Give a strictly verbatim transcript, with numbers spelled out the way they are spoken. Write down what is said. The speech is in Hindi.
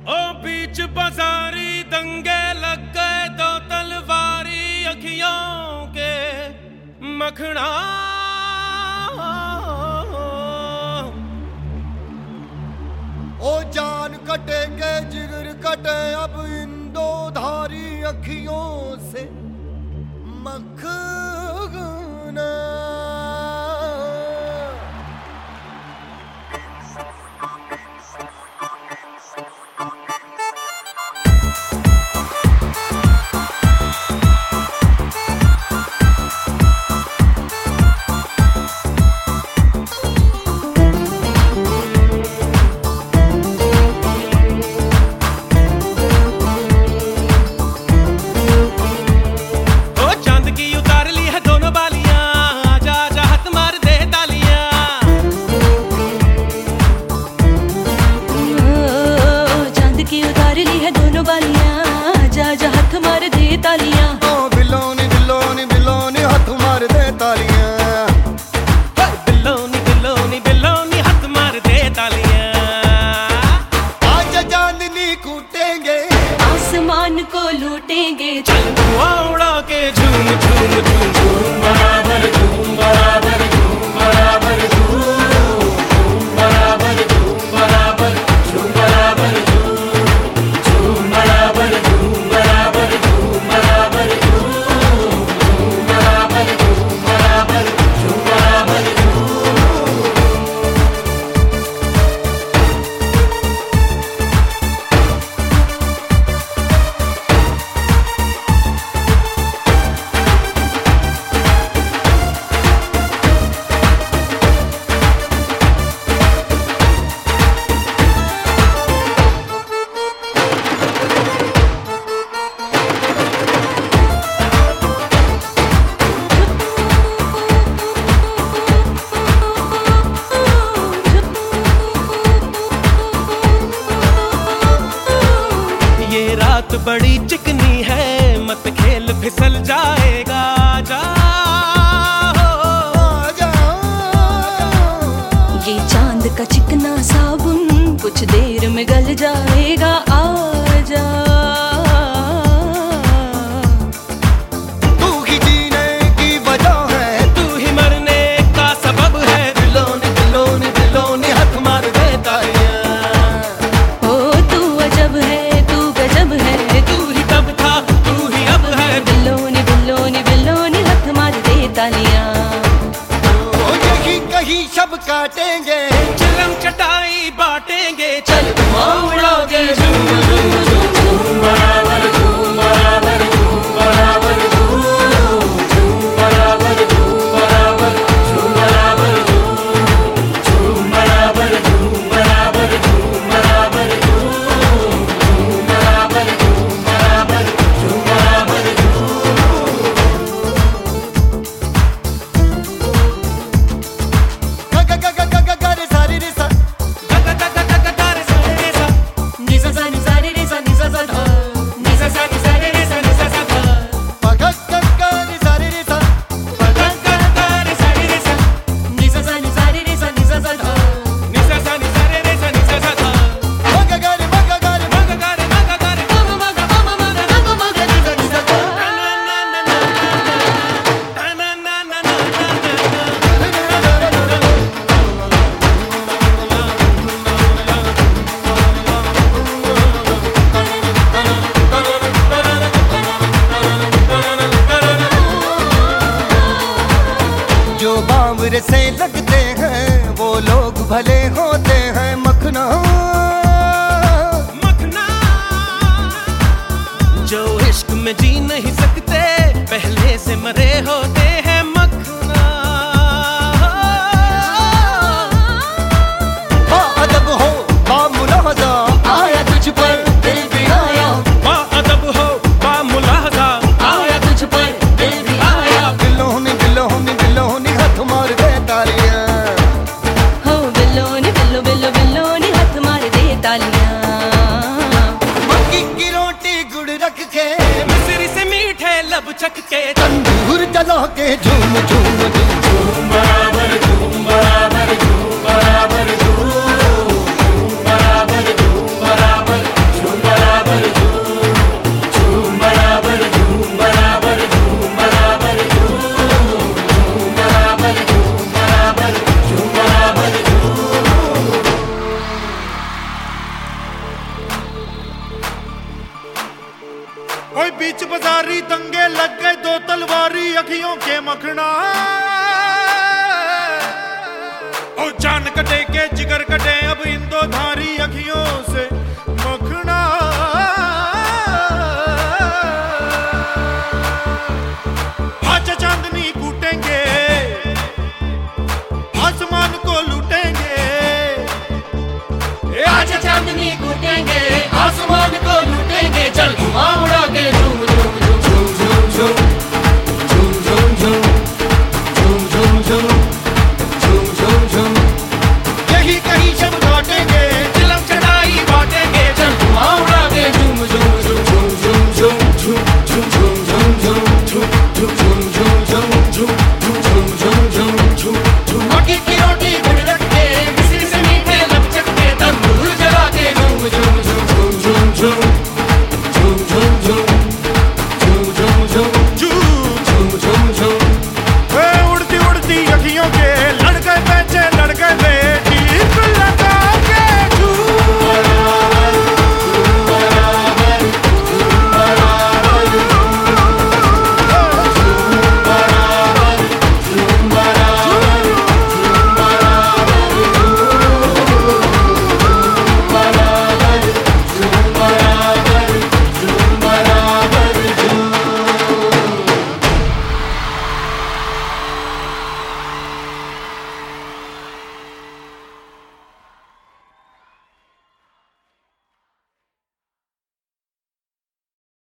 ओ बीच बाजारी दंगे लग गए दो तलवारी अखियों के मखना। ओ जान कटेंगे जिगर कटे अब इन दो धारी अखियों से मखना। तालियां ओ बिलोनी बिलोनी बिलोनी हाथ मार दे तालियां। बिलोनी बिलोनी बिलोनी हाथ मार दे तालियां। आज चांदनी कूटेंगे आसमान को लूटेंगे। चल धुआं उड़ा के झूम झूम झूम झूम बराबर झूम बराबर झूम बराबर झूम झूम बराबर झूम बराबर झूम बराबर झूम झूम बराबर झूम बराबर झूम बराबर झूम झूम बराबर झूम बराबर झूम बराबर झूम। रात बड़ी चिकनी है मत खेल फिसल जाएगा। जा ये चांद का चिकना साबुन कुछ देर में गल जाएगा। आजा तू ही जीने की वजह है तू ही मरने का सबब है। बिलोनी बिलोनी बिलोनी हाथ मार दे तालियां। ओ तू अजब है तू गजब है तू ही तब था तू ही अब है। बिलोनी बिलोनी बिलोनी हाथ मार दे तालियां। ओ यही कहीं शब काटेंगे चिलम चटाई बांटेंगे। चल धुआं उड़ा के झूम झूम झूम झूम बराबर झूम बराबर झूम बराबर झूम झूम बराबर झूम बराबर झूम बराबर झूम झूम बराबर झूम बराबर झूम बराबर झूम झूम बराबर झूम बराबर झूम बराबर ग ग ग ग ग ग रे सारी रे सा ग ग ग ग ग ग रे सा रे सा नि सा सा नि सा रे रे सा नि सा सा धा नि सा सा नि सा रे रे सा नि सा सा धा प ग ग ग रे सारी रे सा प ग ग ग रे सा रे रे सा नि सा सा नि सा रे रे सा नि सा सा धा नि सा सा नि सा रे रे सा नि सा सा धा म ग ग रे म ग ग रे म ग ग रे म ग ग रे प म ग प म म ग ग प म ग नि सा नि सा धा ना ना ना ना ना ना ना ना जो बावरे से लगते हैं वो लोग भले होते हैं मखना। मखना जो इश्क में जी नहीं सकते पहले से मरे होते हैं। मखना बा अदब हो बा मुलाहजा आया तुझ पर दिल भी आया बा अदब हो बा मुलाहजा आया तुझ पर दिल भी आया। बिलोनी बिलोनी बिलोनी हाथ मार दे तालियां। हो बिलोनी बिल्लो बिल्लो बिलोनी हाथ मार दे तालियां। मक्की की रोटी गुड़ रख के मिस्री से मीठे लब चख के। तंदूर जला के झूम झूम झूम झूम बराबर झूम बराबर झूम बराबर झूम झूम बराबर झूम बराबर तलवारी दंगे लग गए दो तलवारी अखियों के मखना ओ जान कटे के जिगर कटे अब इन दो धारी अखियों से मखना आज चांदनी कूटेंगे आसमान को लूटेंगे आज चांदनी कूटेंगे आसमान को लूटेंगे चल